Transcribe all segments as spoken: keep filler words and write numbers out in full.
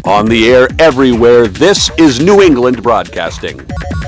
On the air everywhere, this is New England Broadcasting.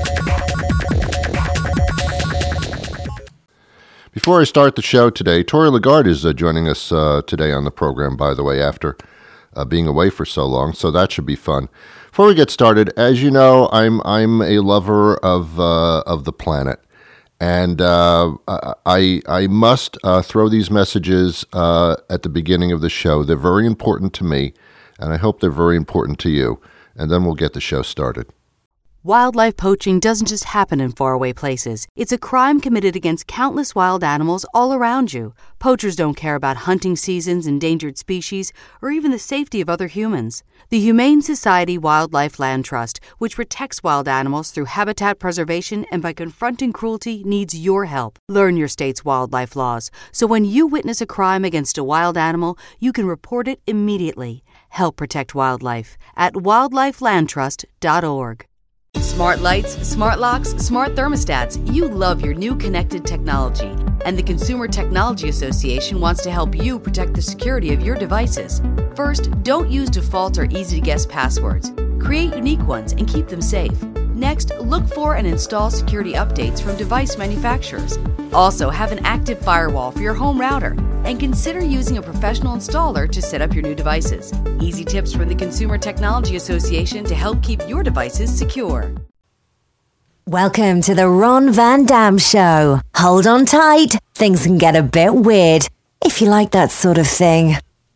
Before I start the show today, Tori Lagarde is uh, joining us uh, today on the program, by the way, after uh, being away for so long, so that should be fun. Before we get started, as you know, I'm I'm a lover of uh, of the planet, and uh, I I must uh, throw these messages uh, at the beginning of the show. They're very important to me, and I hope they're very important to you, and then we'll get the show started. Wildlife poaching doesn't just happen in faraway places. It's a crime committed against countless wild animals all around you. Poachers don't care about hunting seasons, endangered species, or even the safety of other humans. The Humane Society Wildlife Land Trust, which protects wild animals through habitat preservation and by confronting cruelty, needs your help. Learn your state's wildlife laws, so when you witness a crime against a wild animal, you can report it immediately. Help protect wildlife at wildlife land trust dot org. Smart lights, smart locks, smart thermostats. You love your new connected technology. And the Consumer Technology Association wants to help you protect the security of your devices. First, don't use default or easy-to-guess passwords. Create unique ones and keep them safe. Next, look for and install security updates from device manufacturers. Also, have an active firewall for your home router. And consider using a professional installer to set up your new devices. Easy tips from the Consumer Technology Association to help keep your devices secure. Welcome to the Ron Van Dam Show. Hold on tight. Things can get a bit weird, if you like that sort of thing.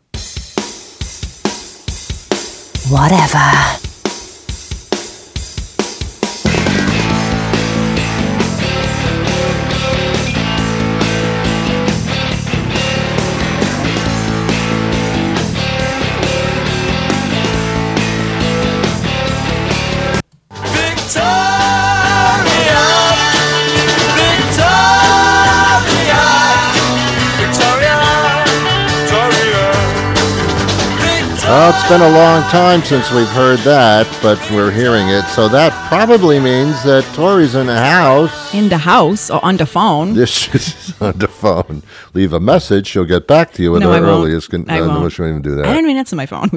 Whatever. Well, it's been a long time since we've heard that, but we're hearing it. So that probably means that Tori's in the house. In the house or on the phone. This is on the phone. Leave a message. She'll get back to you with no, her I won't. earliest. Con- I no, won't. No, she won't even do that. I don't even answer my phone.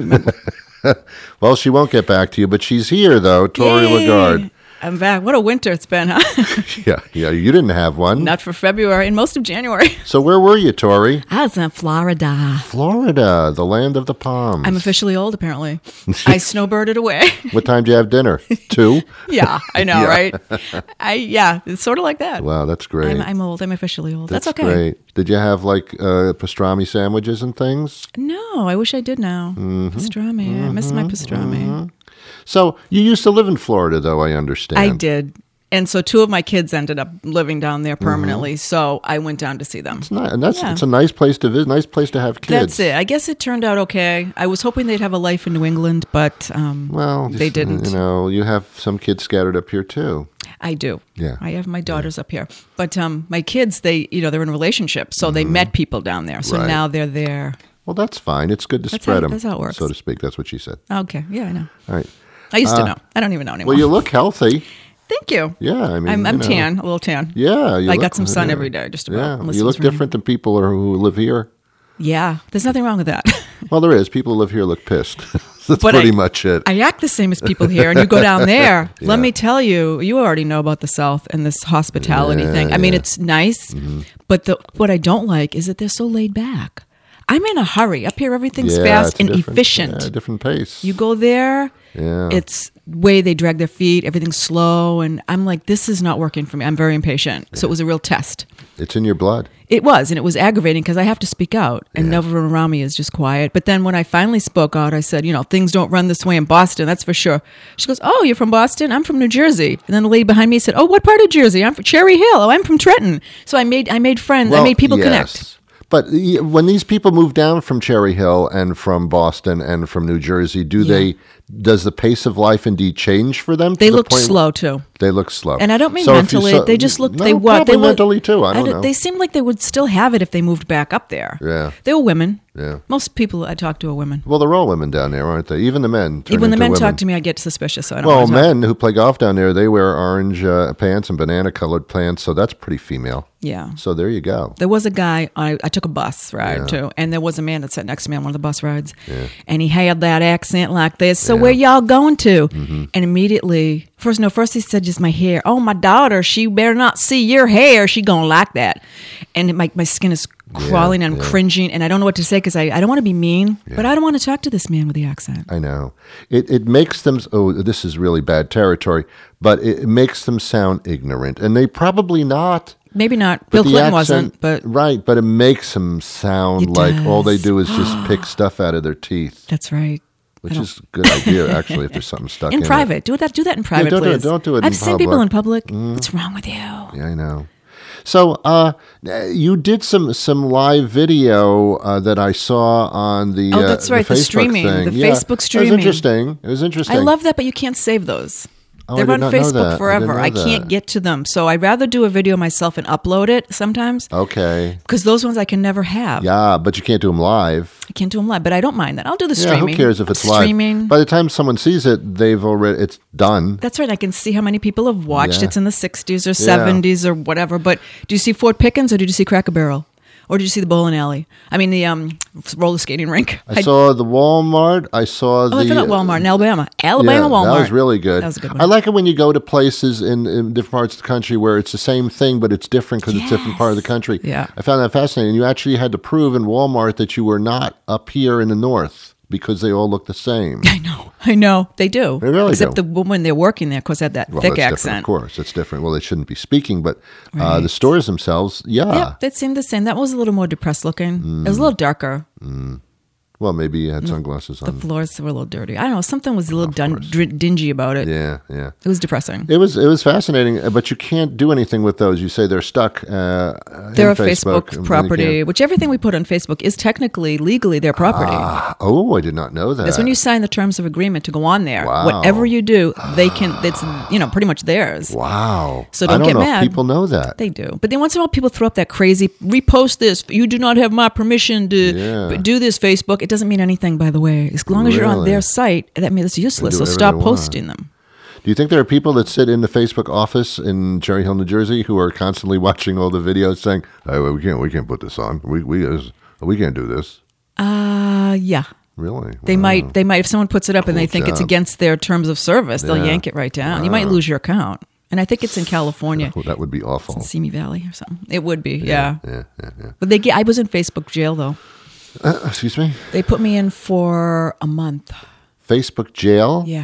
Well, she won't get back to you, but she's here, though. Tori Yay. Lagarde. I'm back. What a winter it's been, huh? Yeah, yeah. You didn't have one. Not for February and most of January. So where were you, Tori? I was in Florida. Florida, the land of the palms. I'm officially old, apparently. I snowbirded away. What time did you have dinner? Two? Yeah, I know, Yeah. right? I Yeah, it's sort of like that. Wow, that's great. I'm, I'm old. I'm officially old. That's, That's, okay. great. Did you have like uh, pastrami sandwiches and things? No, I wish I did now. Mm-hmm. Pastrami. Mm-hmm. I miss my pastrami. Mm-hmm. So you used to live in Florida, though, I understand. I did. And so two of my kids ended up living down there permanently. Mm-hmm. So I went down to see them. It's not, and that's yeah. it's a nice place to visit. Nice place to have kids. That's it. I guess it turned out okay. I was hoping they'd have a life in New England, but um, well, they didn't. You know, you have some kids scattered up here too. I do. Yeah. I have my daughters yeah. up here, but um, my kids, they you know they're in relationships, so mm-hmm. they met people down there. So right. now they're there. Well, that's fine. It's good to that's spread how, them, that's how it works. so to speak. That's what she said. Okay. Yeah, I know. All right. I used to uh, know. I don't even know anymore. Well, you look healthy. Thank you. Yeah, I mean, I'm, I'm you know. tan, a little tan. Yeah, you I look, got some sun yeah. every day, just about. Yeah, you look different than people who live here. Yeah, there's nothing wrong with that. Well, there is. People who live here look pissed. That's but pretty I, much it. I act the same as people here, and you go down there. Yeah. Let me tell you, you already know about the South and this hospitality yeah, thing. I yeah. mean, it's nice, mm-hmm. but the, what I don't like is that they're so laid back. I'm in a hurry. Up here, everything's yeah, fast and different, efficient. Yeah, different pace. You go there, yeah. it's way they drag their feet, everything's slow, and I'm like, this is not working for me. I'm very impatient. Yeah. So it was a real test. It's in your blood. It was, and it was aggravating because I have to speak out, and yeah. no one around me is just quiet. But then when I finally spoke out, I said, you know, things don't run this way in Boston, that's for sure. She goes, oh, you're from Boston? I'm from New Jersey. And then the lady behind me said, oh, what part of Jersey? I'm from Cherry Hill. Oh, I'm from Trenton. So I made I made friends. Well, I made people yes. connect. But when these people move down from Cherry Hill and from Boston and from New Jersey, do yeah. they? Does the pace of life indeed change for them? They the looked point slow too. They look slow. And I don't mean So if you mentally. saw- they just looked. No, they what? They probably look, mentally too. I don't d- know. They seemed like they would still have it if they moved back up there. Yeah. They were women. Yeah. Most people I talk to are women. Well, they're all women down there, aren't they? Even the men. turn Even when the into men women. talk to me, I get suspicious. So I don't Well, want to talk. men who play golf down there, they wear orange uh, pants and banana-colored pants, so that's pretty female. Yeah. So there you go. There was a guy, I, I took a bus ride too, and there was a man that sat next to me on one of the bus rides, and he had that accent like this. So where y'all going to? Mm-hmm. And immediately, first, no, first he said just my hair. Oh, my daughter, she better not see your hair. She gonna like that. And my, my skin is crawling and I'm yeah. cringing, and I don't know what to say because I, I don't want to be mean, but I don't want to talk to this man with the accent. I know. It it makes them, oh, this is really bad territory, but it makes them sound ignorant, and they probably not. Maybe not. But Bill the Clinton accent- wasn't, but Right, but it makes them sound It like all they does. do is just pick stuff out of their teeth, that's right. which is a good idea, actually, if there's something stuck in In it. private, do that. Do that in private, don't do it- please. don't do it I've in seen people in public. public. What's wrong with you? Yeah, I know. So uh, you did some some live video uh, that I saw on the Oh, uh, that's right, the Facebook streaming, thing. the Yeah, Facebook It streaming. was interesting. It was interesting. I love that, but you can't save those. Oh, I They're did on not know Facebook that. I didn't forever. know I, can't that. get to them. So I'd rather do a video myself and upload it sometimes Okay. because those ones I can never have. Yeah, but you can't do them live. I can't do them live, but I don't mind that. I'll do the Yeah, streaming. who cares if it's live? streaming. By the time someone sees it, they've already it's done. That's right. I can see how many people have watched. Yeah. It's in the sixties or seventies or whatever. But do you see Fort Pickens or did you see Cracker Barrel? Or did you see the bowling alley? I mean, the um, roller skating rink. I saw the Walmart. I saw Oh, the I forgot Walmart in Alabama. Alabama yeah, Walmart. that was really good. That was a good one. I like it when you go to places in, in different parts of the country where it's the same thing, but it's different because it's a different part of the country. Yeah. I found that fascinating. You actually had to prove in Walmart that you were not up here in the north because they all look the same. I know. I know. They do. They really Except do. the woman they're working there, of course, had that Well, thick that's different, accent. of course. It's different. Well, they shouldn't be speaking, but uh, Right. the stores themselves, yeah. Yeah, they seemed the same. That was a little more depressed looking. It was a little darker. Well, maybe you had sunglasses The on. floors were a little dirty. I don't know. Something was a little dun- dr- dingy about it. Yeah, yeah. It was depressing. It was it was fascinating, uh, but you can't do anything with those. You say they're stuck. Uh, They're in a Facebook, and then you property, can't- which everything we put on Facebook is technically legally their property. Ah, oh, I did not know that. That's when you sign the terms of agreement to go on there. Wow. Whatever you do, they can. It's you know pretty much theirs. Wow. So I don't don't get know mad. if people know that. They do, but then once in a while, people throw up that crazy repost this. You do not have my permission to Yeah. do this. Facebook. It doesn't mean anything, by the way. As long as you're on Really? their site, that means it's useless. do So whatever stop they want. posting them. Do you think there are people that sit in the Facebook office in Cherry Hill, New Jersey, who are constantly watching all the videos, saying, "Hey, well, we can't, we can't put this on. We, we, is- we can't do this." Uh yeah. Really? They Wow. might. They might. If someone puts it up and they Cool think it's job. against their terms of service, they'll Yeah. yank it right down. You might lose your account. And I think it's in California, Oh, that would be awful. Simi Valley or something. It would be, yeah. Yeah, yeah, yeah. But they. get- I was in Facebook jail though. Uh, excuse me. They put me in for a month. Facebook jail. Yeah.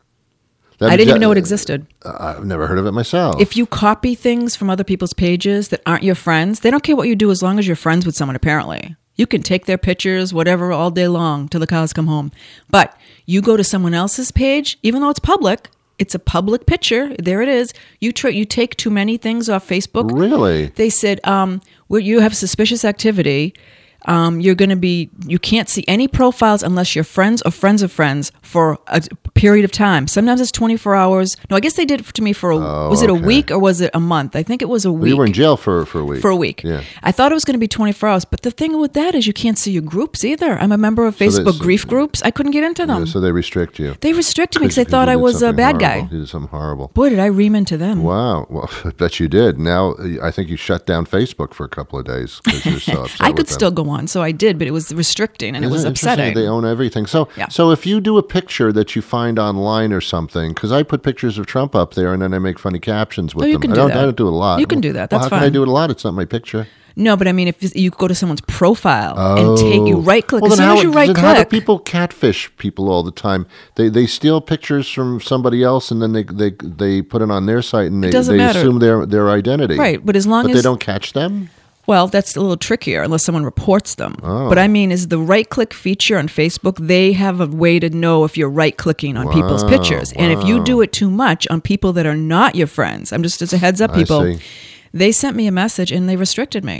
That I didn't ja- even know it existed. Uh, I've never heard of it myself. If you copy things from other people's pages that aren't your friends, they don't care what you do as long as you're friends with someone, apparently. You can take their pictures, whatever, all day long till the cows come home. But you go to someone else's page, even though it's public, it's a public picture. There it is. You tr- you take too many things off Facebook. Really? They said, um, well, you have suspicious activity. Um, you're going to be, you can't see any profiles unless you're friends or friends of friends for a period of time. Sometimes it's twenty-four hours. No, I guess they did it to me for a, Oh, was it a okay. week or was it a month? I think it was a Well, week. you were in jail for, for a week. For a week. Yeah. I thought it was going to be twenty-four hours. But the thing with that is you can't see your groups either. I'm a member of So they- Facebook so- grief groups. I couldn't get into them. Yeah, so they restrict you. They restricted me because they Because thought you I did was a something bad horrible. guy. You did something horrible. Boy, did I ream into them. Wow. Well, I bet you did. Now, I think you shut down Facebook for a couple of days because you're so upset I with could them. still go on, so I did, but it was restricting and it Isn't was interesting? upsetting. They own everything. So, Yeah. so if you do a picture that you find online or something, because I put pictures of Trump up there and then I make funny captions with Oh, you them. can I do don't. that. I don't do it a lot. You can do that. Well, That's how can I fine. do it a lot? It's not my picture. No, but I mean, if you go to someone's profile and take you right click, Oh. Well, as then soon how, as you right then how do click, people catfish people all the time? They they steal pictures from somebody else and then they they, they put it on their site and they, doesn't they matter. assume their their identity. Right, but as long but as they don't catch them. well, that's a little trickier unless someone reports them. Oh. But I mean, is the right click feature on Facebook? They have a way to know if you're right clicking on people's Wow, pictures, and if you wow. do it too much on people that are not your friends, I'm just as a heads up, I people. see. They sent me a message and they restricted me.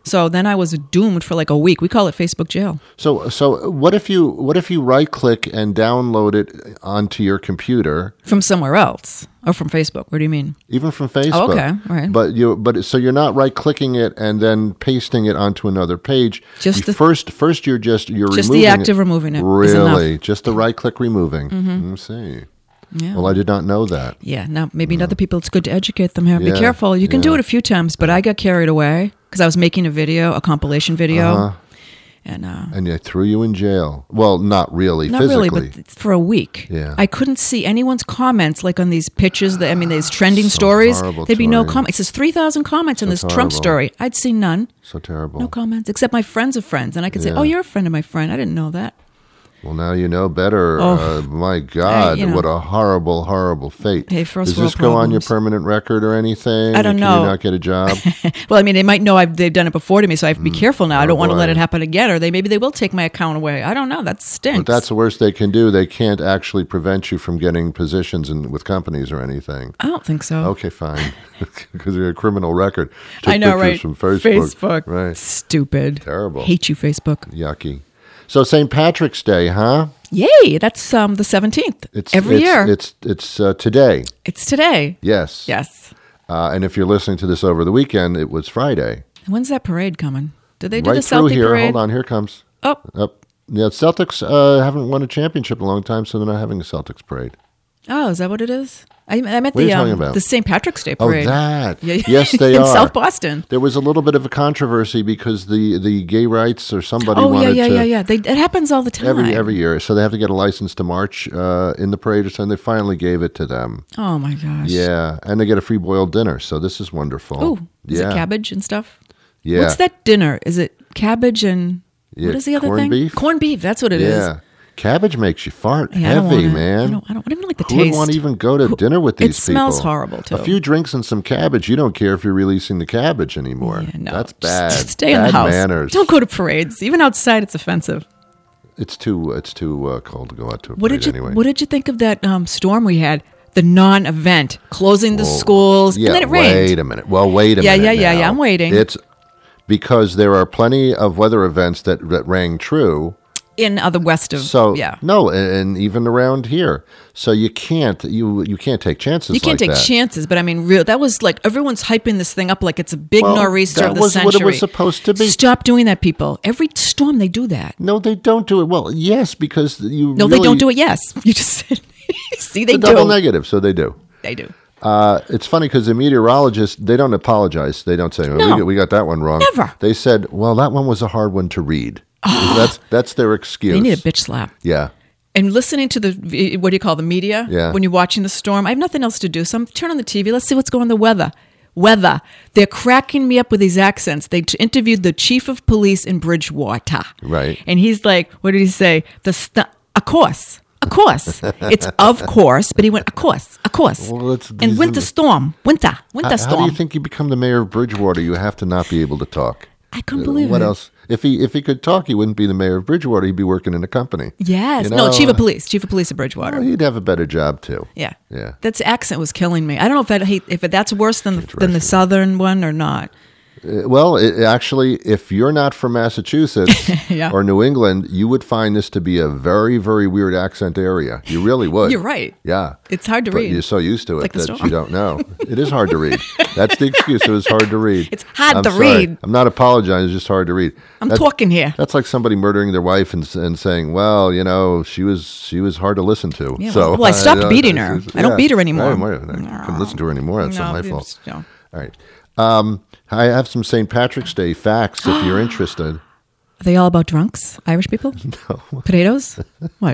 So then I was doomed for like a week. We call it Facebook jail. So, so what if you what if you right click and download it onto your computer From somewhere else. Or from Facebook. What do you mean? even from Facebook? Oh, okay. All right. But you but so you're not right clicking it and then pasting it onto another page. Just You the- first first you're just you're Just removing the act it. of removing it is enough. Really, just the right click removing. Mm-hmm. see. Yeah. Well, I did not know that. Yeah, now maybe other people, it's good to educate them here. Yeah, Be careful. You can do yeah. it a few times, but I got carried away because I was making a video, a compilation video. Uh-huh. And uh, And they threw you in jail. Well, not really, not physically. really, but for a week. Yeah. I couldn't see anyone's comments like on these pictures. That I mean, these trending So stories. horrible, There'd be no Tori. comments. It says three thousand comments on this Trump horrible. story. I'd see none. So terrible. No comments, except my friends of friends. And I could say, Yeah. oh, you're a friend of my friend. I didn't know that. Well, now you know better. Oh. Uh, my God, you know. what a horrible, horrible fate. Hey, first Does world this go on your problems. permanent record or anything? I don't Can know. you not get a job? Well, I mean, they might know I've, they've done it before to me, so I have to be careful now. I don't want to Mm. Oh, boy. let it happen again, or they maybe they will take my account away. I don't know. That stinks. But that's the worst they can do. They can't actually prevent you from getting positions in, with companies or anything. I don't think so. Okay, fine. Because you're a criminal record. Took I know, pictures right? From Facebook. Facebook. Right. Stupid. Terrible. Hate you, Facebook. Yucky. So Saint Patrick's Day, huh? Yay! That's um, the seventeenth. It's Every it's, year. It's it's uh, today. It's today. Yes. Yes. Uh, and if you're listening to this over the weekend, it was Friday. When's that parade coming? Did they do right the through Celtic here. parade? Hold on, here it comes. Oh, Up. Yeah, Celtics uh, haven't won a championship in a long time, so they're not having a Celtics parade. oh, is that what it is? I, I meant What are the you talking um, about? the Saint Patrick's Day Oh, parade. that. Yeah, Yes, they in are. South Boston. There was a little bit of a controversy because the, the gay rights or somebody Oh yeah, wanted yeah, to yeah, yeah. They, it happens all the time. every every year, so they have to get a license to march uh, in the parade or something. They finally gave it to them. Oh my gosh. Yeah, and they get a free boiled dinner, so this is wonderful. Oh, is yeah. it cabbage and stuff? Yeah. What's that dinner? Is it cabbage and Yeah, what is the other corned thing? beef? Corned beef. That's what it is. Yeah. Cabbage makes you fart Yeah, I don't heavy, wanna- man. I don't, I don't, I don't even like the Who taste. would want to even go to dinner with It these people? smells horrible, too. A few drinks and some cabbage. You don't care if you're releasing the cabbage anymore. Yeah, no, That's just- bad. Just stay bad in the house. manners. Don't go to parades. Even outside, it's offensive. It's too. It's too uh, cold to go out to a What parade did you anyway. What did you think of that um, storm we had? The non-event, closing the Whoa. schools, Yeah, and then it rained. wait a minute. Well, wait a Yeah, minute. yeah, yeah, now. yeah, I'm waiting. It's because there are plenty of weather events that, that rang true. In other west of So yeah, no, and, and even around here. So you can't you you can't take chances. you can't like take that. chances. But I mean, real that was like everyone's hyping this thing up like it's a big Well, nor'easter that of the was century. what it was supposed to be. Stop doing that, people. Every storm they do that. No, they don't do it. Well, yes, because you. No, really, they don't do it. Yes, you just said. See, they The do. double negative, so they do. They do. Uh, it's funny because the meteorologists, they don't apologize. They don't say, oh, No. we, we got that one wrong. Never. They said, well, that one was a hard one to read. That's that's their excuse. They need a bitch slap. Yeah. And listening to the what do you call the media? Yeah. When you're watching the storm, I have nothing else to do, so I'm turn on the T V. Let's see what's going on the weather. Weather. They're cracking me up with these accents. They t- interviewed the chief of police in Bridgewater. Right. And he's like, what did he say? The st- of course. Of course. It's of course, but he went, of course, of course. Well, it's- and these- winter storm. Winter. Winter How, storm. how do you think you become the mayor of Bridgewater? You have to not be able to talk. I couldn't believe What it. else? If he if he could talk, he wouldn't be the mayor of Bridgewater. He'd be working in a company. Yes. You no, know, chief of police. Chief of police of Bridgewater. Well, he'd have a better job too. Yeah. Yeah. That's accent was killing me. I don't know if that if that's worse than the, than the Interesting. southern one or not. Uh, Well, it, actually, if you're not from Massachusetts Yeah. or New England, you would find this to be a very, very weird accent area. You really would. You're right. Yeah. It's hard to But read. you're so used to it Like the that storm. you don't know. It is hard to read. That's the excuse. It was hard to read. It's hard I'm to sorry. read. I'm not apologizing. It's just hard to read. I'm That's- talking here. That's like somebody murdering their wife and, and saying, "Well, you know, she was she was hard to listen to." Yeah, so, well, I stopped uh, beating it's- her. it's- I don't beat her anymore. I, I couldn't listen to her anymore. That's not my No, fault. it's- no. All right. Um, I have some Saint Patrick's Day facts if you're interested. Are they all about drunks? Irish people? No. Potatoes? What?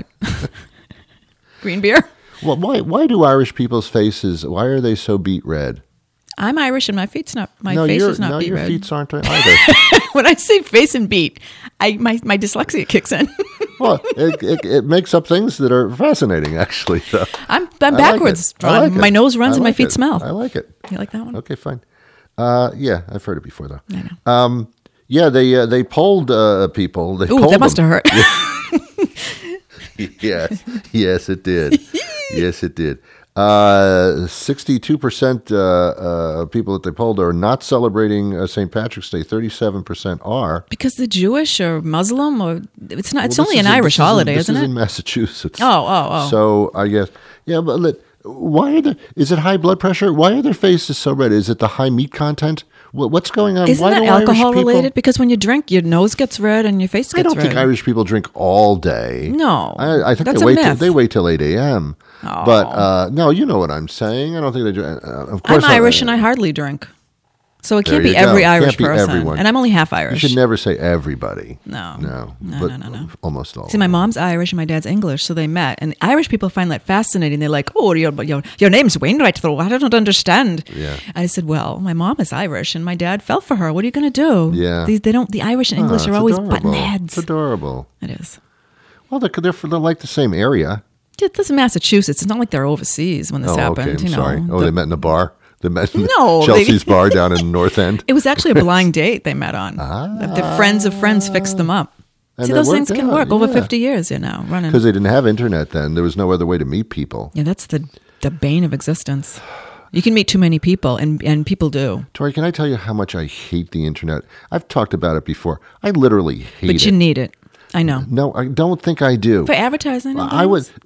Green beer? Well, why why do Irish people's faces? Why are they so beet red? I'm Irish and my feet's not. My no, face your is not no, beet your red. feet aren't either. When I say face and beat, I my, my dyslexia kicks in. Well, it, it, it makes up things that are fascinating, actually. So. I'm I'm I like backwards. it. I like my it. nose runs I and my like feet it. smell. I like it. You like that one? Okay, fine. Uh, yeah, I've heard it before, though. I know. Um, yeah, they uh, they polled uh, people. They Ooh, polled that must them. have hurt. Yes, yes, it did. Yes, it did. Uh, sixty-two percent uh, uh, of people that they polled are not celebrating uh, Saint Patrick's Day. thirty-seven percent are. Because they're Jewish or Muslim, or it's not. It's Well, only this an is in- Irish this is in- holiday, this isn't is it? in Massachusetts. Oh, oh, oh. So I guess, yeah, but let, why are there, is it high blood pressure? Why are their faces so red? Is it the high meat content? What, what's going on? Isn't why that do Irish alcohol people- related? Because when you drink, your nose gets red and your face I gets don't red. think Irish people drink all day. No, I, I think that's they a wait. Till, myth. they wait till eight a.m. Oh. But uh, no, you know what I'm saying. I don't think they drink. Uh, of course, I'm Irish I, and I hardly drink. So it There can't be you every go. Irish Can't be person. everyone. And I'm only half You Irish. should never say everybody. No. No. No, but no, no, no. Almost all. See, my mom's Irish and my dad's English, so they met. And Irish people find that fascinating. They're like, oh, your, your, your name's Wainwright, though. I don't understand. Yeah. I said, well, my mom is Irish and my dad fell for her. What are you going to do? Yeah. These, they don't, the Irish and English Oh, are it's always adorable. button heads. It's adorable. It is. Well, they're, they're, they're like the same area. This is Massachusetts. It's not like they're overseas when this Oh, happened. okay. I'm you know, sorry. Oh, The- they met in a bar. They met in No, they- Chelsea's bar down in North End. It was actually a blind date they met on. The friends of friends fixed them up. And See, that those things worked can out, work. Over yeah. fifty years, you know, running. Because they didn't have internet then. There was no other way to meet people. Yeah, that's the the bane of existence. You can meet too many people, and, and people do. Tori, can I tell you how much I hate the internet? I've talked about it before. I literally hate But it. you need it. I know. No, I don't think I do. For advertising. and I would. things.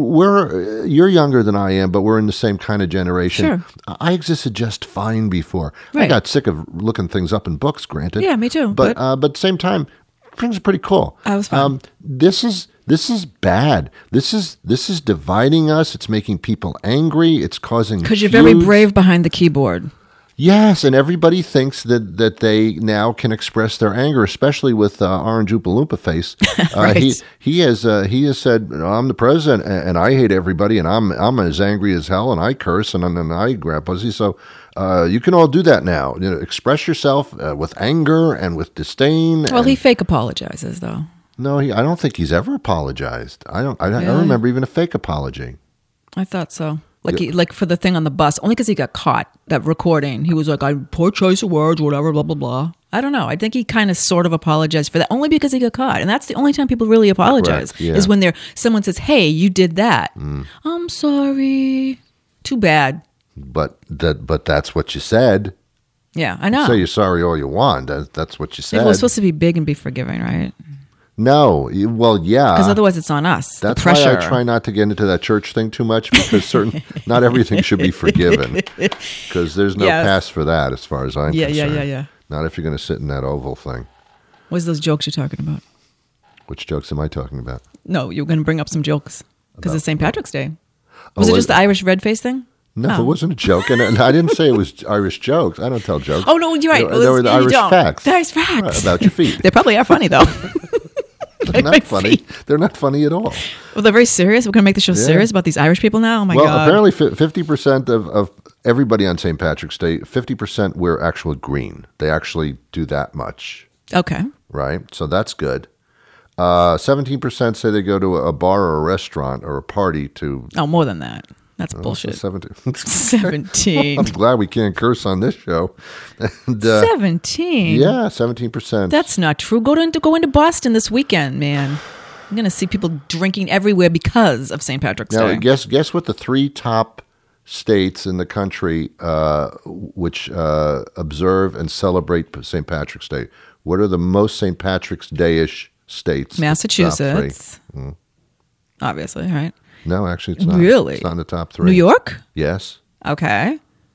We're you're younger than I am, but we're in the same kind of generation. Sure. I existed just fine before. I Right. got sick of looking things up in books. Granted. Yeah, me too, But but- uh, but at the same time, things are pretty cool. I was fine. Um, this is this is bad. This is this is dividing us. It's making people angry. It's causing Because you're very feuds. brave behind the keyboard. Yes, and everybody thinks that, that they now can express their anger, especially with uh, Orange Oompa Loompa face. Uh, Right. He he has uh, he has said, "I'm the president, and, and I hate everybody, and I'm I'm as angry as hell, and I curse, and, and I grab pussy." So uh, you can all do that now. You know, express yourself uh, with anger and with disdain. Well, and- he fake apologizes, though. no, he, I don't think he's ever apologized. I don't. I, I don't Really? remember even a fake apology. I thought so. Like, he, like for the thing on the bus, only because he got caught, that recording. He was like, I poor choice of words, whatever, blah, blah, blah. I don't know. I think he kind of sort of apologized for that, only because he got caught. And that's the only time people really apologize, Correct, yeah. is when they're someone says, hey, you did that. I'm sorry. Too bad. But that but that's what you said. Yeah, I know. Say you're sorry all you want. That, that's what you said. We're supposed to be big and be forgiving, right? No, you- well, yeah. Because otherwise it's on us. That's the pressure. why I try not to get into that church thing too much, because certain not everything should be forgiven, because there's no Yes. pass for that as far as I'm Yeah, yeah, concerned. yeah, yeah. Not if you're going to sit in that oval thing. What's those jokes you're talking about? Which jokes am I talking about? No, you're going to bring up some jokes because it's Saint Patrick's Day. Oh, Was it was just the Irish red face thing? No, Oh. it wasn't a joke, and, and I didn't say it was Irish jokes. I don't tell jokes. Oh, no, you're right. They, It they was- were the yeah, you Irish don't. facts. The Irish facts. Right, about your feet. They probably are funny, though. They're not funny. They're not funny at all. Well, they're very serious. We're going to make the show Yeah. serious about these Irish people now? Oh, my well, God. apparently, fifty percent of, of everybody on Saint Patrick's Day, fifty percent wear actual green. They actually do that much, Okay. right? So that's good. Uh, seventeen percent say they go to a bar or a restaurant or a party to. Oh, more than that. That's Oh, bullshit. so seventeen. seventeen. I'm glad we can't curse on this show. And, uh, seventeen. yeah, seventeen percent. That's not true. Go to go into Boston this weekend, man. I'm going to see people drinking everywhere because of Saint Patrick's Now, Day. guess guess what the three top states in the country uh, which uh, observe and celebrate Saint Patrick's Day. What are the most Saint Patrick's Day-ish states? The top Massachusetts. three. Obviously, right? No, actually, it's not. Really? It's not in the top three. New York? Yes. Okay.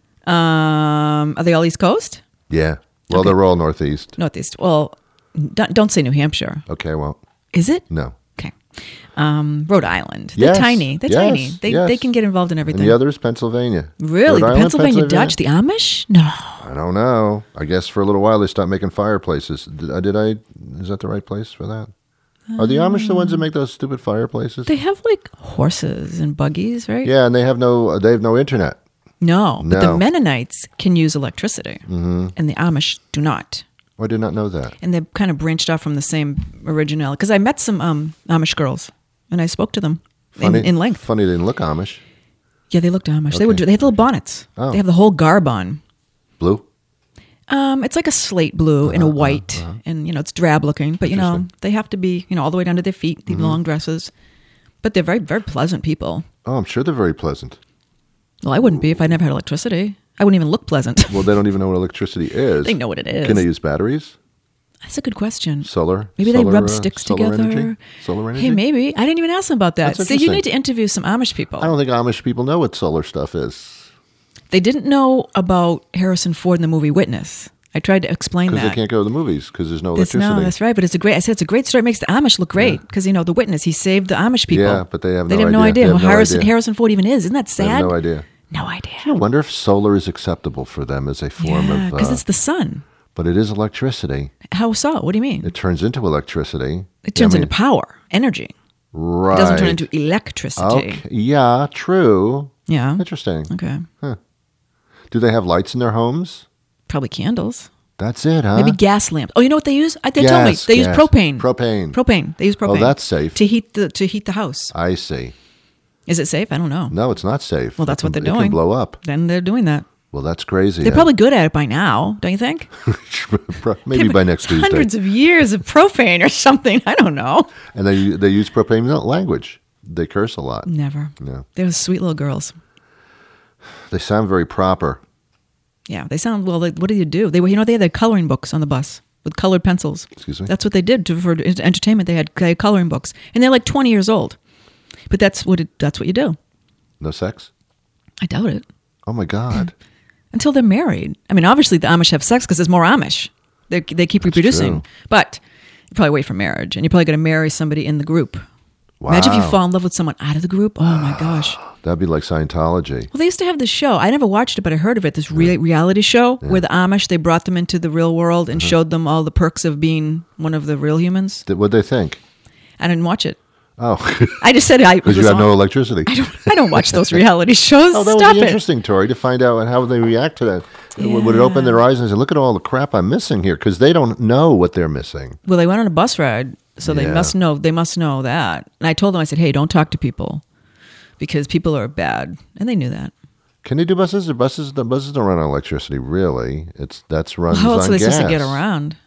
Um, are they all East Coast? Yeah. Well, Okay. they're all Northeast. Northeast. Well, don't, don't say New Hampshire. Okay, well, Is it? no. Okay. Um, Rhode Island. They're Yes, tiny. They're yes, tiny. They yes. they can get involved in And everything. the other is Pennsylvania. Really? Rhode The Island, Pennsylvania Dutch? The Amish? No. I don't know. I guess for a little while they stopped making fireplaces. Did, uh, did I? Is that the right place for that? Are the Amish the ones that make those stupid fireplaces? They have like horses and buggies, right? Yeah, and they have no they have no internet. No, but the No. Mennonites can use electricity, mm-hmm. and the Amish do not. Oh, I did not know that. And they've kind of branched off from the same original. Because I met some um, Amish girls, and I spoke to them in, in length. Funny they didn't look Amish. Yeah, they looked Amish. They would. Okay. They had little bonnets. Oh. They have the whole garb on. Blue. Um, it's like a slate blue and a white, and you know it's drab looking. But you know Interesting. they have to be you know all the way down to their feet, the long dresses. But they're very very pleasant people. Oh, I'm sure they're very pleasant. Well, I wouldn't be if I never had electricity. I wouldn't even look pleasant. Well, they don't even know what electricity is. They know what it is. Can they use batteries? That's a good question. Solar? Maybe solar, they rub uh, sticks solar together. Energy? Solar energy? Hey, maybe. I didn't even ask them about that. That's See, you interesting. need to interview some Amish people. I don't think Amish people know what solar stuff is They didn't know about Harrison Ford in the movie Witness. I tried to explain because that. they can't go to the movies because there's no This- electricity. no, that's right. But it's a great. I said it's a great story. It makes the Amish look great because you know the Witness. He saved the Amish people. Yeah, but they have they no have no idea. idea They who have no Harrison idea. Harrison Ford even is. Isn't that I sad? have no idea. No idea. I wonder if solar is acceptable for them as a form Yeah, of. because Uh, it's the sun. but it is electricity. How so? What do you mean? It turns into electricity. It turns I mean, into power, energy. right. It doesn't turn into electricity. Okay. Yeah, true. Yeah. Interesting. Okay. Do they have lights in their homes? Probably candles. That's it, huh? Maybe gas lamps. Oh, you know what they use? I, they told me Gas, they use gas. propane. Propane. Propane. They use propane. Oh, that's safe. to heat the to heat the house. I see. Is it safe? I don't know. No, it's not safe. Well, that's It what can- they're It doing. can blow up. Then they're doing that. Well, that's crazy. They're huh? probably good at it by now, don't you think? Maybe by next Tuesday. Hundreds of years of propane or something. I don't know. And they they use propane language. They curse a lot. Never. No. They're sweet little girls. They sound very proper. Yeah, they sound well. Like, what do you do? They were, you know, they had their coloring books on the bus with colored pencils. Excuse me? That's what they did to, for entertainment. They had, they had coloring books, and they're like twenty years old. But that's what it, that's what you do. No sex? I doubt it. Oh my God. Until they're married. I mean, obviously the Amish have sex because there's more Amish. They they keep reproducing, true. but you probably wait for marriage, and you're probably going to marry somebody in the group. Wow. Imagine if you fall in love with someone out of the group. Oh my gosh. That'd be like Scientology. Well, they used to have this show. I never watched it, but I heard of it. This re- reality show where the Amish, they brought them into the real world and showed them all the perks of being one of the real humans. Th- What'd they think? I didn't watch it. Oh, I just said I because was you had on- no electricity. I don't, I don't watch those reality shows. Oh, that Stop would be it. interesting, Tori, to find out how they react to that. Would- Would it open their eyes and say, look at all the crap I'm missing here? Because they don't know what they're missing. Well, they went on a bus ride, so they Yeah. must know. They must know that. And I told them, I said, "Hey, don't talk to people because people are bad," and they knew that. Can they do buses? The buses, the buses don't run on electricity, really. It's that's runs How else on are they gas supposed to get around?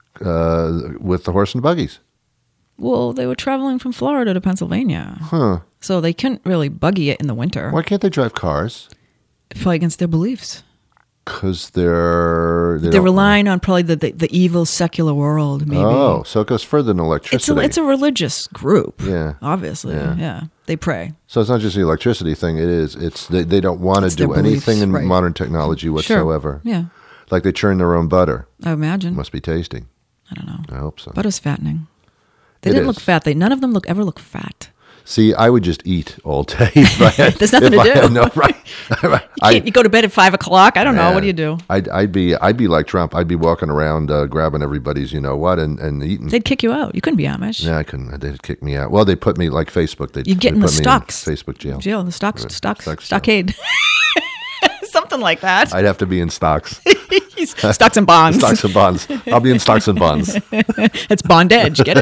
uh, with the horse and buggies. Well, they were traveling from Florida to Pennsylvania, Huh? so they couldn't really buggy it in the winter. Why can't they drive cars? Probably against their beliefs. Because they're they They're don't- relying on probably the, the, the evil secular world, maybe. Oh, so it goes further than it's electricity. a it's a religious group. Yeah. obviously. Yeah. Yeah, they pray. so it's not just the electricity thing. It is. It's they, they don't want to It's their do anything beliefs, in right. modern technology whatsoever. Sure. Yeah, Like they churn their own butter. I imagine. Must be tasty. I don't know. I hope so. Butter's fattening. They It didn't is. look fat. They none of them look ever look fat. See, I would just eat all day. If I had, There's nothing if to I had do. no- right. You, I- can't, you go to bed at five o'clock. I don't know. What do you do? I'd, I'd be I'd be like Trump. I'd be walking around uh, grabbing everybody's you know what and, and eating. They'd kick you out. You couldn't be Amish. Yeah, I couldn't. They'd kick me out. Well, they put me like Facebook. They'd, You'd get they'd in the put me stocks. Facebook jail. Jail, the stocks, Right. stocks, Stocks jail. stockade, something like that. I'd have to be in stocks. Stocks and bonds. Stocks and bonds. I'll be in stocks and bonds. It's bond edge. Get it?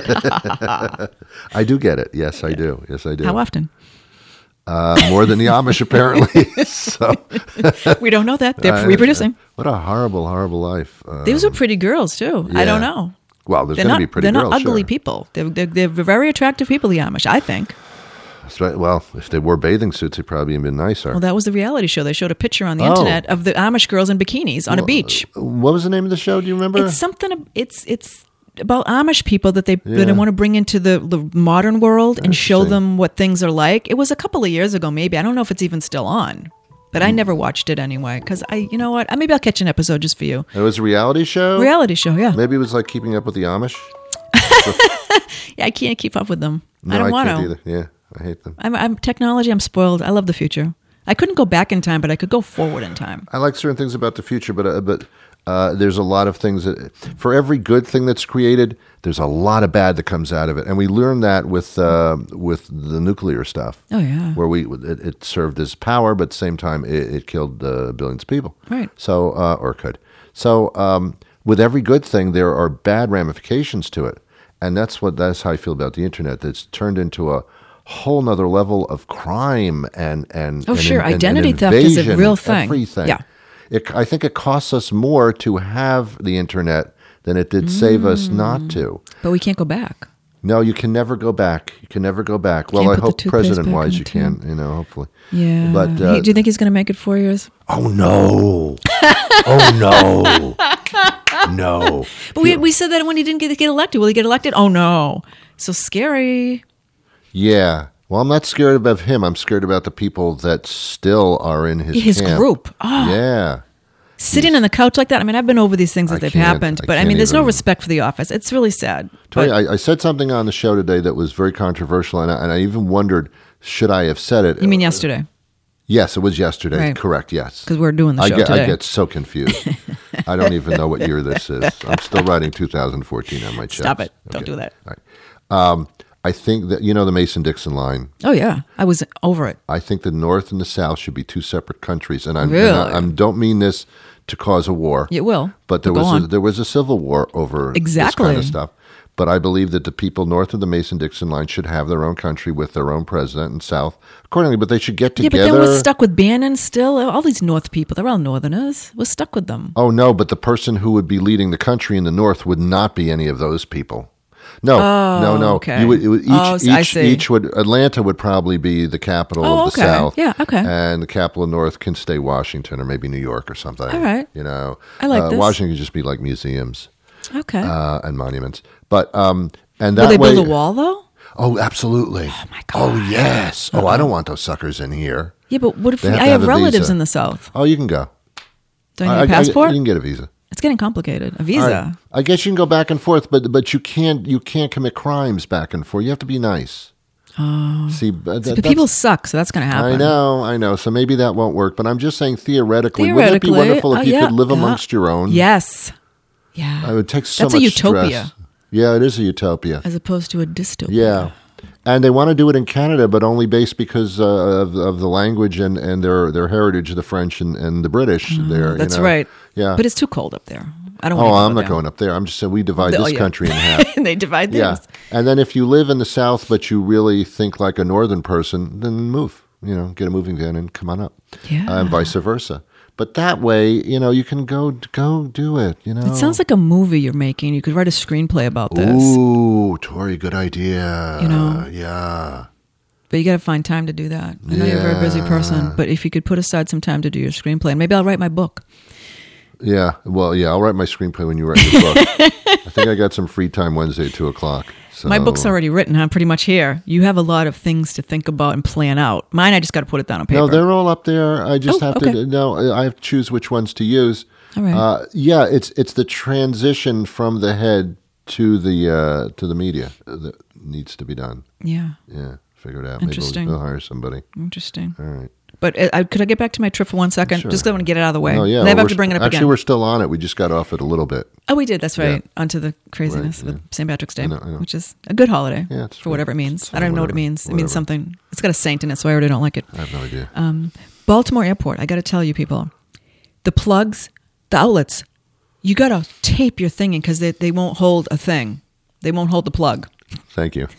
I do get it. Yes, I do. Yes, I do. How often? Uh, more than the Amish, apparently. so, We don't know that. They're I- reproducing. what a horrible, horrible life. Uh, These are pretty girls too. I don't yeah. know. well, there's They're going not. to be pretty they're girls. not ugly sure. people. They're, they're they're very attractive people. The Amish, I think. Spe- Well, if they wore bathing suits, they'd probably even been nicer. Well, that was the reality show. They showed a picture on the Oh. internet of the Amish girls in bikinis on a beach. What was the name of the show? Do you remember? It's something. It's it's about Amish people that they that Yeah. they want to bring into the, the modern world and show Interesting. them what things are like. It was a couple of years ago, maybe. I don't know if it's even still on, but I never watched it anyway because I, you know what? Maybe I'll catch an episode just for you. It was a reality show? Reality show, yeah. Maybe it was like Keeping Up with the Amish? Yeah, I can't keep up with them. No, I don't want can't to. either. Yeah, I hate them. I'm, I'm technology. I'm spoiled. I love the future. I couldn't go back in time, but I could go forward in time. I like certain things about the future, but uh, but uh, there's a lot of things that, for every good thing that's created, there's a lot of bad that comes out of it, and we learned that with uh, with the nuclear stuff. Oh, yeah. where we it, it served as power, but at the same time it, it killed uh, billions of people. Right. So uh, or could. So um, with every good thing, there are bad ramifications to it, and that's what that's how I feel about the internet. That's turned into a whole nother level of crime and and Oh, and sure. and- and Identity theft is a invasion real and thing. Everything. Yeah. It, I think it costs us more to have the internet than it did save us not to. But we can't go back. No, you can never go back. You can never go back. Well, Can't I put the hope toothpaste president-wise back you in the can, you know, hopefully. Yeah. But, He- uh, do you think he's going to make it four years? Oh, no. Oh, no. No. But we, we said that when he didn't get, get elected. Will he get elected? Oh, no. So scary. Yeah. Well, I'm not scared of him. I'm scared about the people that still are in his His camp. group. Oh. Yeah. Sitting on the couch like that. I mean, I've been over these things as I they've can't- happened, I but I can't mean, there's no even- respect for the office. It's really sad. Tori, But I, I said something on the show today that was very controversial, and I, and I even wondered, should I have said it? you mean yesterday? Yes, it was yesterday. Right. Correct, yes. Because we're doing the I show get, today. I get so confused. I don't even know what year this is. I'm still writing two thousand fourteen on my chest. Stop it. Don't do that. All right. Um, I think that, you know, the Mason-Dixon line. Oh, yeah. I was over it. I think the North and the South should be two separate countries. And, I'm, Really? and I, I don't mean this to cause a war. It will. But there Go was a, on. there was a civil war over Exactly. this kind of stuff. But I believe that the people north of the Mason-Dixon line should have their own country with their own president, and south accordingly. But they should get Yeah, together. but then we're stuck with Bannon still. All these North people, they're all Northerners. We're stuck with them. Oh no! But the person who would be leading the country in the north would not be any of those people. No, no, no. okay. You would, it would, each, Oh, so I each, see. each would. Atlanta would probably be the capital Oh, of the okay. South. Yeah, okay. And the capital of North can stay Washington or maybe New York or something. All right. You know, I like uh, this. Washington could just be like museums Okay. uh, and monuments. But um, and Will that they way. build a wall, though? Oh, absolutely. Oh my Oh gosh. yes. Oh, I don't want those suckers in here. Yeah, but what if They we, have I to have, have a relatives visa. in the South? Oh, you can go. Do I need I- a I- passport? you can get a visa. It's getting complicated. A All visa. right. I guess you can go back and forth, but but you can't you can't commit crimes back and forth. You have to be nice. Oh, see, but that, But people suck, so that's going to happen. I know, I know. So maybe that won't work. But I'm just saying, theoretically, wouldn't it be Theoretically, wonderful if oh, you yeah, could live yeah. amongst your own? Yes. Yeah. It would take so That's a much utopia. stress. Yeah, it is a utopia. As opposed to a dystopia. Yeah. And they want to do it in Canada, but only based because uh, of, of the language and, and their, their heritage, the French and, and the British. there, you That's know. right. Yeah. But it's too cold up there. I don't oh, want to I'm not going up there. I'm just saying we divide Oh, this yeah. country in half. And they divide Yeah. theirs. And then if you live in the South, but you really think like a Northern person, then move. You know, get a moving van and come on up. Yeah. Uh, and vice versa. But that way, you know, you can go go do it. You know, It sounds like a movie you're making. You could write a screenplay about this. Ooh, Tori, good idea. You know? yeah. But you got to find time to do that. I know you're a very busy person, but if you could put aside some time to do your screenplay, and maybe I'll write my book. Yeah, well, yeah, I'll write my screenplay when you write your book. I think I got some free time Wednesday at two o'clock. So. My book's already written. I'm pretty much here. You have a lot of things to think about and plan out. Mine, I just got to put it down on paper. No, they're all up there. I just Oh, have okay. to. No, I have to choose which ones to use. All right. Uh, yeah, it's it's the transition from the head to the uh, to the media that needs to be done. yeah, Yeah, figure it out. Interesting. Maybe we'll, we'll hire somebody. interesting. All right. But uh, I, could I get back to my trip for one second? Sure. Just 'cause I want to get it out of the way. Oh yeah, And I well, have we're to bring it up actually, again. we're still on it. We just got off it a little bit. Oh, we did. That's right. Yeah. Onto the craziness Right, with Saint Patrick's Day, I know, I know. which is a good holiday Yeah, it's for fine. whatever it means. It's I don't fine, even know what it whatever, means. It whatever. means something. It's got a saint in it, so I already don't like it. I have no idea. Um, Baltimore Airport. I got to tell you, people, the plugs, the outlets, you got to tape your thing in because they, they won't hold a thing. They won't hold the plug. Thank you.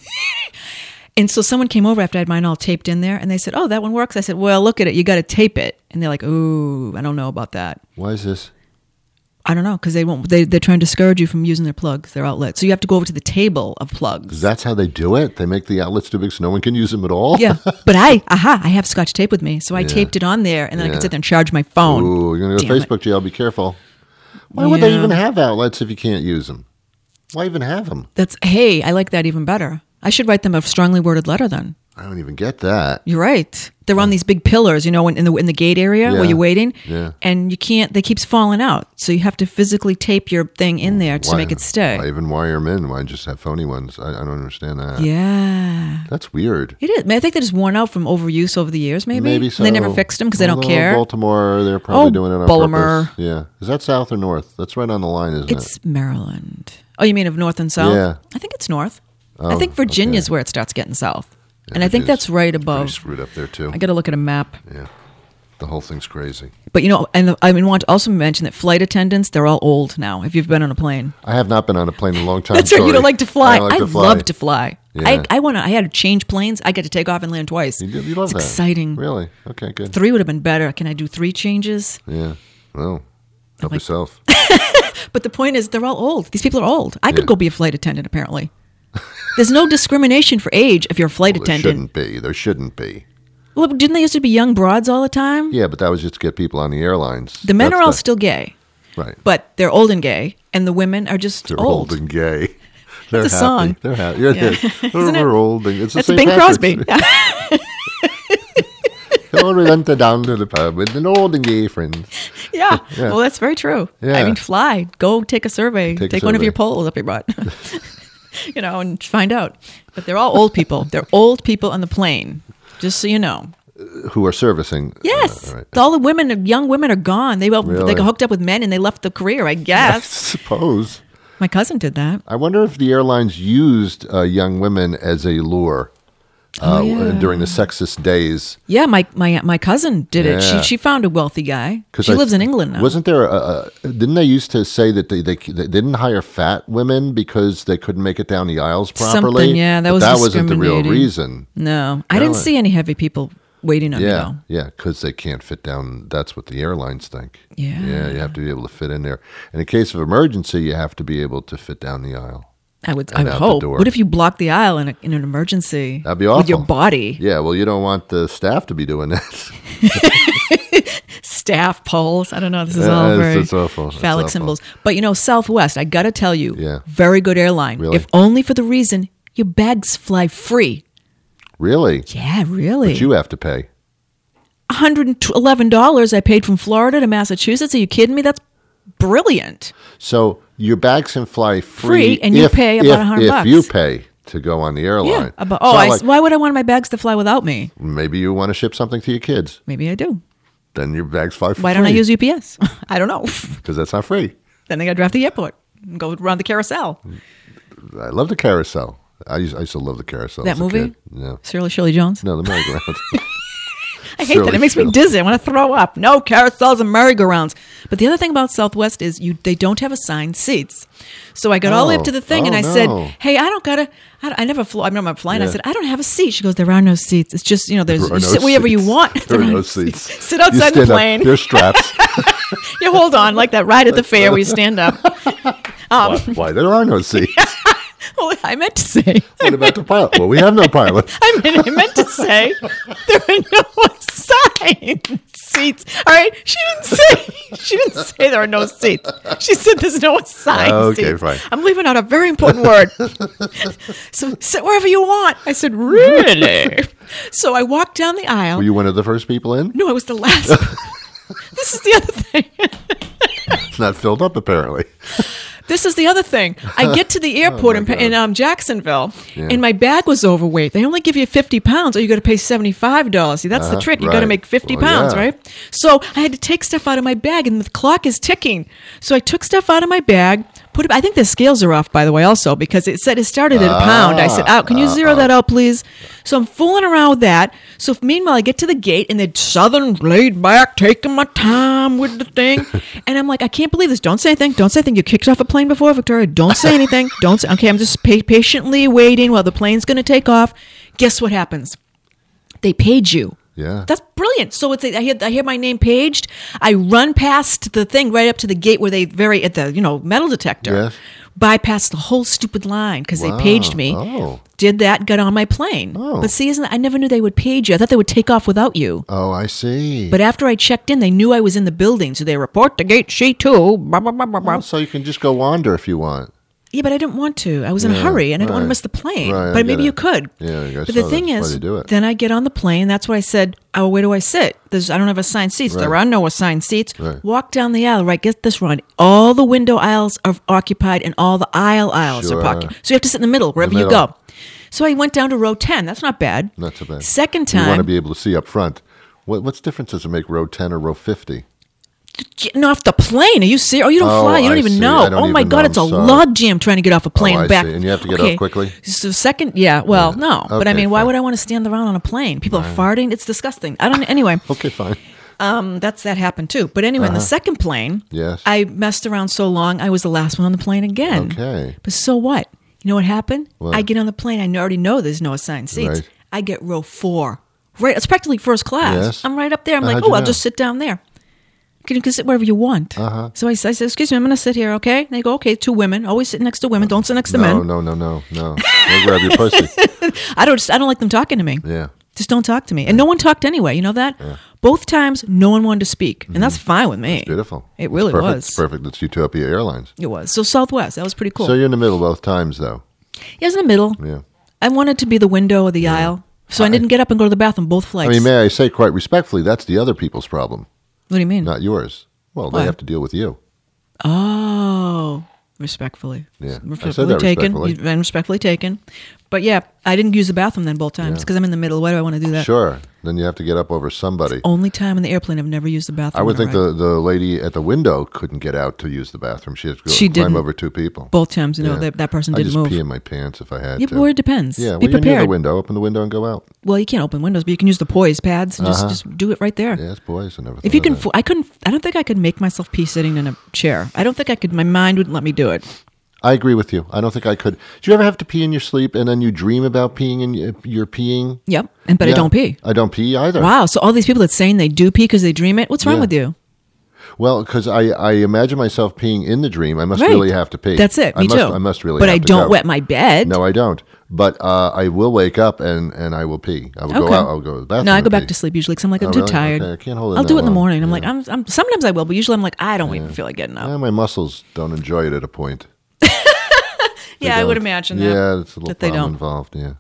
And so someone came over after I had mine all taped in there, and they said, "Oh, that one works." I said, "Well, look at it. You got to tape it." And they're like, "Ooh, I don't know about that." Why is this? I don't know because they won't. They they're trying to discourage you from using their plugs, their outlets. So you have to go over to the table of plugs. That's how they do it. They make the outlets too big so no one can use them at all. Yeah, but I, aha, I have Scotch tape with me, so I taped it on there, and then I Yeah. can sit there and charge my phone. Ooh, you're gonna go to Damn it. Facebook jail. Be careful. Why would they Yeah. even have outlets if you can't use them? Why even have them? That's hey, I like that even better. I should write them a strongly worded letter then. I don't even get that. You're right. They're on these big pillars, you know, in, in the in the gate area Yeah. where you're waiting, Yeah. and you can't. They keeps falling out, so you have to physically tape your thing in there to Why- make it stay. Why even wire them in? Why just have phony ones? I, I don't understand that. Yeah, That's weird. it is. I, mean, I think they're just worn out from overuse over the years. Maybe, Maybe so. And they never fixed them because they don't Although care. Baltimore, they're probably Oh, doing it on Baltimore. purpose. Yeah. Is that south or north? That's right on the line, isn't It's it? Maryland. Oh, you mean of north and south? Yeah. I think it's north. Oh, I think Virginia's okay. where it starts getting south, Yeah, and I think Virginia's that's right pretty above. screwed up there too. I got to look at a map. Yeah. The whole thing's crazy. But you know, and the, I mean, want to also mention that flight attendants, they're all old now. If you've been on a plane, I have not been on a plane in a long time. that's right. You sorry. don't like to fly. I, don't like I to fly. love to fly. Yeah. I I want to. I had to change planes. I get to take off and land twice. You, do- you love it's that. exciting. Really? Okay, good. Three would have been better. Can I do three changes? Yeah. Well, help like- yourself. But the point is, they're all old. These people are old. I could Yeah. go be a flight attendant. Apparently, There's no discrimination for age if you're a flight Well, there attendant. shouldn't be. There shouldn't be. Well, didn't they used to be young broads all the time? Yeah, but that was just to get people on the airlines. The men That's are all the- still gay, right. but they're old and gay, and the women are just They're old. old and gay. They're That's a happy. song. They're happy. Yeah, Yeah. yeah. Isn't it? We're old. And it's the That's Saint Bing Patrick's. Crosby. So we went down to the pub with an old and gay friend. Yeah. Yeah. Well, that's very true. Yeah. I mean, fly. Go take a survey. Take Take, a one of survey. your polls up your butt. You know, and find out. But they're all old people. They're old people on the plane. Just so you know. Who are servicing. Yes. Uh, right. All the women, young women are gone. They, all Really? they got hooked up with men and they left the career, I I guess. suppose. My cousin did that. I wonder if the airlines used uh, young women as a lure uh, Oh, yeah. during the sexist days. Yeah, my my my cousin did it. Yeah. She she found a wealthy guy. 'Cause She I- lives in England now. Wasn't there? A, a, didn't they used to say that they, they they didn't hire fat women because they couldn't make it down the aisles properly? Something, yeah, that But was that wasn't the real discriminating. reason. No, I didn't Really? see any heavy people waiting on me Yeah, though. yeah, because they can't fit down. That's what the airlines think. Yeah. yeah, you have to be able to fit in there. In a case of emergency, you have to be able to fit down the aisle. I would I And would out the hope. door. What if you block the aisle in, a, in an emergency? That'd be awful. With your body. Yeah, well, you don't want the staff to be doing that. Staff poles. I don't know. This is Yeah, all it's- very it's awful. It's phallic awful. symbols. But you know, Southwest, I got to tell you, Yeah. very good airline. Really? If only for the reason your bags fly free. Really? Yeah, really. But you have to pay. one hundred eleven dollars I paid from Florida to Massachusetts. Are you kidding me? That's brilliant. So your bags can fly free, Free, and you if, pay about if, one hundred if bucks. you pay to go on the airline. Yeah. About, It's oh, not I, like- why would I want my bags to fly without me? maybe you want to ship something to your kids. Maybe I do. Then your bags fly for Why don't I use U P S? I don't know. Because that's not free. Then they got to drive to the airport and go around the carousel. I love the carousel. I used, I used to love the carousel. That as a movie? kid. No. Shirley Shirley Jones. No, the merry-go-round. I hate Shirley that. It makes me Shirley. dizzy. I want to throw up. No carousels and merry-go-rounds. But the other thing about Southwest is you they don't have assigned seats. So I got all the way up to the thing Oh, and I no. said, "Hey, I don't gotta. I, I never flew. I remember flying. I Yeah. said, I don't have a seat." She goes, "There are no seats. It's just you know, there's There are you no sit wherever you seats. want. There are no seats. Sit You outside the stand up. plane. There's straps. You hold on like that ride at the fair where you stand up." Um, why, why? There are no seats. well, I meant to say. What about the pilot? Well, we have no pilot. I mean, I meant to say there are no assigned seats. All right, she didn't say she didn't say there are no seats. She said there's no assigned Okay, seats. fine. I'm leaving out a very important word. So sit wherever you want. I said, really? So I walked down the aisle. Were you one of the first people in? No, I was the last. This is the other thing. It's not filled up, apparently. This is the other thing. I get to the airport in, in um, Jacksonville, Yeah. and my bag was overweight. They only give you fifty pounds, or you got to pay seventy-five dollars. See, that's the Uh-huh, trick. You got to right. make fifty Well, pounds, yeah. right? So I had to take stuff out of my bag, and the clock is ticking. So I took stuff out of my bag. Put it, I think the scales are off, by the way, also, because it said it started at a pound. I said, Ah, "Out, can you zero that out, please?" So I'm fooling around with that. So meanwhile, I get to the gate, and they're southern, laid back, taking my time with the thing. And I'm like, I can't believe this. Don't say anything. Don't say anything. You kicked off a plane before, Victoria. Don't say anything. Don't say. Okay, I'm just pa- patiently waiting while the plane's going to take off. Guess what happens? They paid you. Yeah. That's brilliant. So it's a, I hear I hear my name paged. I run past the thing right up to the gate where they very at the you know metal detector. Yes. Bypassed the whole stupid line because Wow. they paged me. Oh. Did that? Got on my plane. Oh. But see, isn't I never knew they would page you. I thought they would take off without you. Oh, I see. But after I checked in, they knew I was in the building, so they report to gate C two. Blah, blah, blah, blah, blah. Oh, so you can just go wander if you want. Yeah, but I didn't want to. I was in a Yeah, hurry, and I didn't want to right. miss the plane. Right, I but get maybe it. you could. Yeah, I guess But the so. thing That's why is, they do it. then I get on the plane. That's why I said, "Oh, where do I sit? There's, I don't have assigned seats. There Right. are no assigned seats." Right. Walk down the aisle. Right, get this run. All the window aisles are occupied, and all the aisle aisles Sure. are occupied. So you have to sit in the middle wherever you middle. go. So I went down to row ten. That's not bad. Not so bad. Second You want to time, be able to see up front. What what's difference does it make row ten or row fifty? getting off the plane. Are you serious? Oh, you don't Oh, fly. You don't I even see. know. I don't Oh my even God, know. it's a I'm sorry. log jam trying to get off a plane Oh, I back. see. And you have to get off quickly? So second, yeah. Well, no, but I Okay, mean, why fine. would I want to stand around on a plane? People are farting. It's disgusting. I don't. Anyway, Okay, fine. um, that's that happened too. But anyway, in the second plane, Uh-huh. Yes. I messed around so long. I was the last one on the plane again. Okay. But so what? You know what happened? What? I get on the plane. I already know there's no assigned seats. Right. I get row four. Right. It's practically first class. Yes. I'm right up there. I'm Now, like, how'd oh, you I'll know? just sit down there. You can sit wherever you want. Uh-huh. So I, I said, excuse me, I'm going to sit here, okay? And they go, okay, two women. Always sit next to women. Don't sit next to No, men. no, no, no, no. They'll grab your pussy. I don't just, I don't like them talking to me. Yeah. Just don't talk to me. And no one talked anyway. You know that? Yeah. Both times, no one wanted to speak. And that's fine with me. It's beautiful. It really it's perfect. was. It's perfect. It's Utopia Airlines. It was. So Southwest, that was pretty cool. So you're in the middle both times, though. Yeah, I was in the middle. Yeah. I wanted to be the window or the yeah. aisle. So I, I didn't get up and go to the bathroom both flights. I mean, may I say quite respectfully, that's the other people's problem. What do you mean? Not yours. Well, Why? they have to deal with you. Oh, respectfully. Yeah, respectfully I said that taken. respectfully. You've been respectfully taken. But yeah, I didn't use the bathroom then both times because Yeah. I'm in the middle. Why do I want to do that? Sure. Then you have to get up over somebody. Only time in the airplane I've never used the bathroom. I would on a think ride. the, the lady at the window couldn't get out to use the bathroom. She had to go She climb didn't. over two people. Both times, you know, Yeah. that, that person I didn't just move. pee in my pants if I had Yeah, to. but where it depends. Yeah, Be well, you're near prepared. the window. Open the window and go out. Well, you can't open windows, but you can use the poise pads and Uh-huh. just, just do it right there. Yes, boys. I never If thought you of can, that. fo- I couldn't. I don't think I could make myself pee sitting in a chair. I don't think I could. My mind wouldn't let me do it. I agree with you. I don't think I could. Do you ever have to pee in your sleep and then you dream about peeing and you- you're peeing? Yep, and but I Yeah. don't pee. I don't pee either. Wow. So all these people that saying they do pee because they dream it. What's wrong Yeah. with you? Well, because I, I imagine myself peeing in the dream. I must Right. really have to pee. That's it. I Me must, too. I must really But have I to don't go. wet my bed. No, I don't. But uh, I will wake up and, and I will pee. I will go Okay. out. I'll go to the bathroom. No, I and go back pee. to sleep usually because I'm like I'm Oh, too really? tired. Okay, I can't hold it I'll that do it in the long. morning. I'm Yeah. like I'm, I'm. Sometimes I will, but usually I'm like I don't even feel like getting up. Yeah, my muscles don't enjoy it at a point. yeah, They I would don't. imagine that. Yeah, it's a little that they problem don't. involved. Yeah.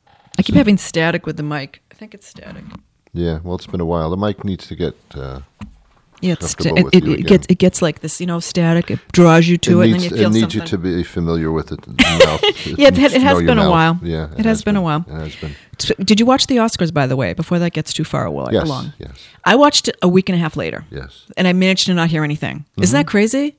I keep having static with the mic. I think it's static. Yeah, well, it's been a while. The mic needs to get. Uh, Yeah, it's sta- Comfortable it, with it, you it again. gets it gets like this, you know, static. It draws you to it, needs, and then you feel it needs something. you to be familiar with it. the mouth. Yeah, it, needs it to has know your been a mouth. while. Yeah, it, has been, a while. It has been. So, did you watch the Oscars, by the way? Before that gets too far away, Yes. along. Yes. I watched it a week and a half later. Yes. And I managed to not hear anything. Isn't that crazy?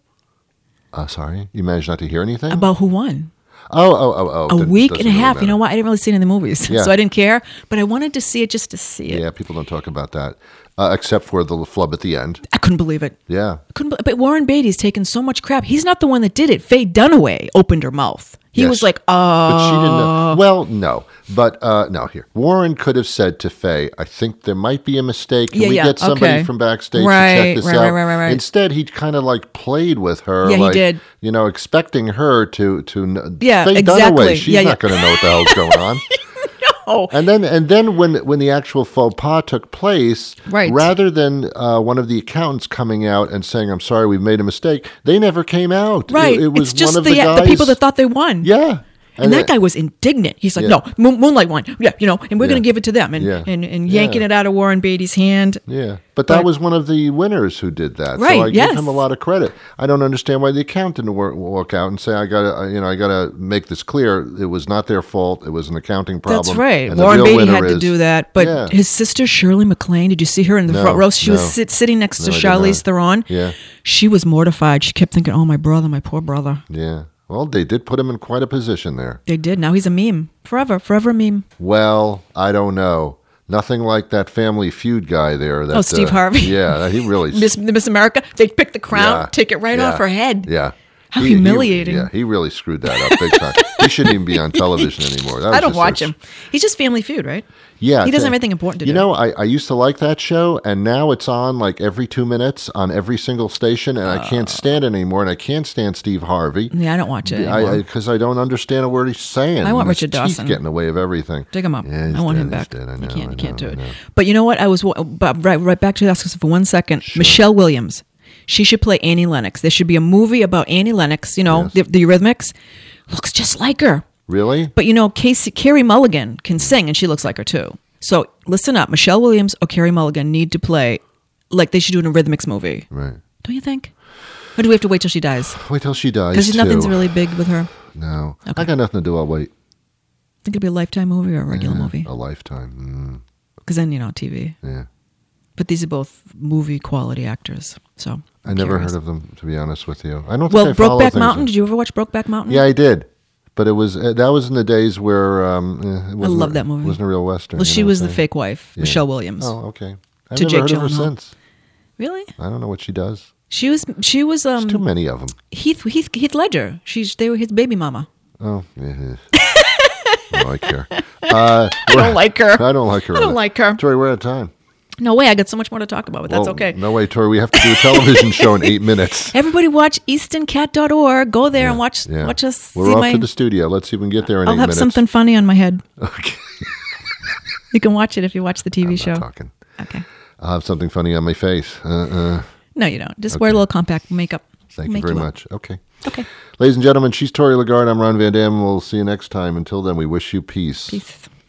Uh, sorry, you managed not to hear anything About who won? Oh, oh, oh, oh! A Didn't- week doesn't and a really half. You matter. know what? I didn't really see it in the movies, Yeah. so I didn't care. But I wanted to see it just to see it. Yeah, people don't talk about that, uh, except for the flub at the end. I couldn't believe it. Yeah. I couldn't. be- But Warren Beatty's taken so much crap. He's not the one that did it. Faye Dunaway opened her mouth. He Yes. was like, "Uh." But she didn't know. Well, no. But uh, no, here. Warren could have said to Faye, I think there might be a mistake. Can Yeah, we yeah, get somebody okay. from backstage Right, to check this right, out? right, right, right, right. Instead, he kind of like played with her. Yeah, he like, did. You know, expecting her to. to kn- Yeah, Faye exactly. Dunaway, she's Yeah, not yeah. going to know what the hell's going on. Oh, And then, and then when when the actual faux pas took place, Right. rather than uh, one of the accountants coming out and saying, "I'm sorry, we've made a mistake," they never came out. right. It, it was it's just one of the, the, guys, the people that thought they won. yeah. And, that it- guy was indignant. He's like, Yeah. "No, Moon, Moonlight won. Yeah, you know, and we're Yeah. going to give it to them." And Yeah. and, and Yeah. yanking it out of Warren Beatty's hand. Yeah, but that But- was one of the winners who did that. Right, So I yes. give him a lot of credit. I don't understand why the accountant didn't wa- walk out and say, "I got to, you know, I got to make this clear. It was not their fault. It was an accounting problem." That's right. and the Warren real Beatty winner had to is- do that. But Yeah. his sister Shirley MacLaine, did you see her in the No, front row? She was no. sit, sitting next No, to I did Charlize not. Theron. Yeah. She was mortified. She kept thinking, "Oh, my brother, my poor brother." Yeah. Well, they did put him in quite a position there. They did. Now he's a meme. Forever. Forever a meme. Well, I don't know. Nothing like that Family Feud guy there. That, Oh, Steve uh, Harvey. Yeah, he really. Miss, Miss America, they pick the crown, Yeah. take it right Yeah. off her head. Yeah. How He- he- humiliating. yeah, he really screwed that up big time. He shouldn't even be on television anymore. That was I don't just watch a- him. He's just Family Feud, right? Yeah, He doesn't th- have anything important to you do. know, I, I used to like that show, and now it's on like every two minutes on every single station, and I can't stand it anymore. And I can't stand Steve Harvey. Yeah, I don't watch it anymore. Because I, I, 'cause I don't understand a word he's saying. I want His Richard teeth Dawson. get in the way of everything. Dig him up. Yeah, he's I want dead, him he's back. dead. I you know, can't. I You can't know, do I it. know. But you know what? I was wa- but right, right back to the Oscars for one second. Michelle Williams. She should play Annie Lennox. There should be a movie about Annie Lennox. You know, Yes. the, the Eurythmics. Looks just like her. Really? But you know, Casey Carrie Mulligan can sing, and she looks like her too. So listen up, Michelle Williams or Carrie Mulligan need to play like they should do in a Eurythmics movie. Right. Don't you think? Or do we have to wait till she dies? Wait till she dies. Because nothing's too. really big with her. No. Okay. I got nothing to do. I'll wait. Think it'll be a Lifetime movie or a regular Yeah, movie? A lifetime. Because then you know T V. Mm, yeah. But these are both movie quality actors. So I never heard of them, to be honest with you. I don't. Well, think I follow Brokeback things Mountain. like- Did you ever watch Brokeback Mountain? Yeah, I did. But it was uh, that was in the days where um, eh, it wasn't love a- that movie. Wasn't a real western. Well, you she know was what the I'm fake wife, Yeah. Michelle Williams. saying? Oh, okay. I've To never Jake heard of her Gyllenhaal. since. Really? I don't know what she does. She was. She was. Um, Too many of them. Heath, Heath. Heath Ledger. She's. They were his baby mama. Oh, yeah. I don't like her. Uh, I don't like her. I don't like her. I don't like her. Tori, we're out of time. No way. I got so much more to talk about, but that's Well, okay. No way, Tori. We have to do a television show in eight minutes. Everybody watch easton cat dot org. Go there and watch Yeah. watch us. We're see off my, to the studio. Let's see if we can get there in I'll eight have minutes. something funny on my head. Okay. You can watch it if you watch the T V I'm show. not talking. Okay. I'll have something funny on my face. Uh-uh. No, you don't. Just wear a little compact makeup. Thank you Make very up. much. Okay. Okay. Ladies and gentlemen, she's Tori Lagarde. I'm Ron Van Dam. We'll see you next time. Until then, we wish you peace. Peace.